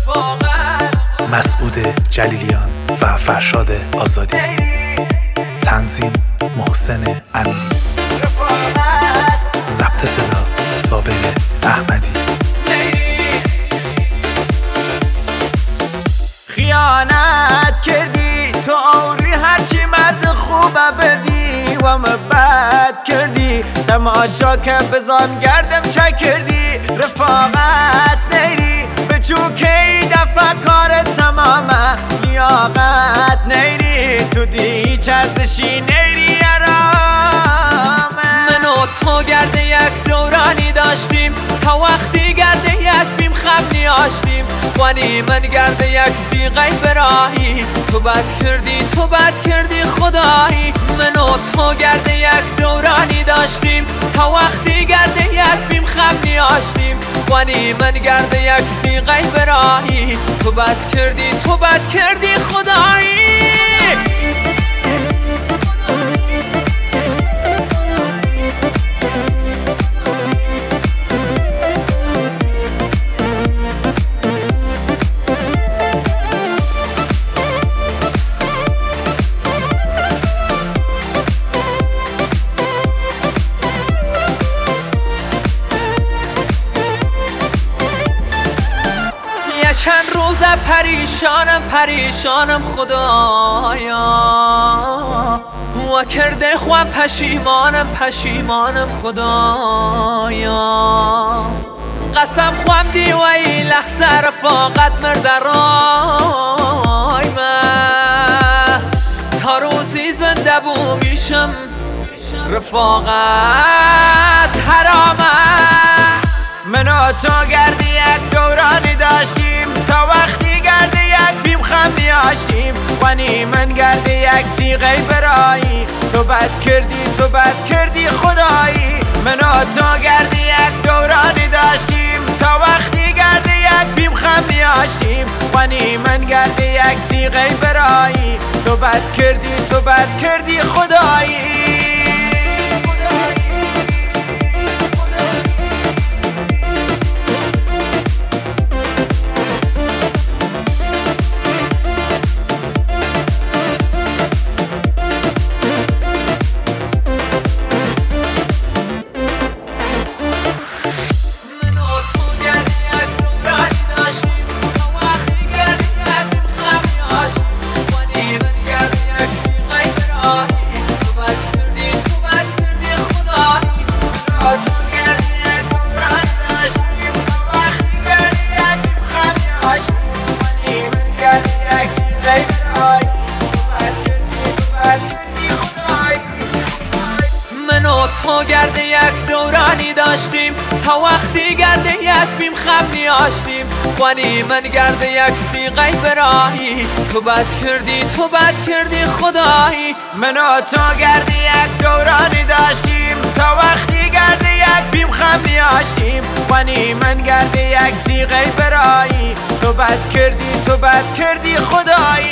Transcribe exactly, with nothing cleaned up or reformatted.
مسعود جلیلیان و فرشاد آزادی. تنظیم محسن امیری. ضبط صدا صابر احمدی. خیانت کردی تو عمری، هرچی مرد خوبه بردی و مبد کردی. تماشا که بزان گردم چه کردی، رفاقت نیری به چوکی دفع کار تمامه. لیاقت نیری تو دی چرزشی نیری ارامه. من و تو گرده یک دورانی داشتیم، تا وقتی گرده یک بیم خبلی آشتیم. وانی من گرده یک سیغی براهی، تو بد کردی تو بد کردی خدایی. من و تو گرده یک دورانی داشتیم، تا وقتی گرده یک بیم خبلی آشتیم. وانی من گرده یک سیغی براهی، تو بد کردی تو بد کردی خدایی. چند روز پریشانم پریشانم خدایا، و کرده خواه پشیمانم پشیمانم خدایا. قسم خوام دی و ای لحظه رفاقت مردرای من، تا روزی زنده بو میشم رفاقت حرامه. من و تو گردی یک دورانی داشتیم، تا وقتی گردی یک بیم خم بیاشتیم. وانی من گردی یک سیغی برایی، تو بد کردی تو بد کردی خدایی. من و تو گردی یک دورانی داشتیم، تا وقتی گردی یک بیم خم بیاشتیم. وانی من گردی یک سیغی برایی، تو بد کردی تو بد کردی خدایی. من و تو گرده یک دورانی داشتیم، تا وقتی گرده یک بیم خبلی آشتیم. وانی من گرده یک سیغی براهی، تو بد کردی تو بد کردی خدایی. من و تو گرده یک دورانی داشتیم، تا وقتی گرده یک بیم خبلی آشتیم. وانی من گرده یک سیغی براهی، تو بد کردی تو بد کردی خدایی.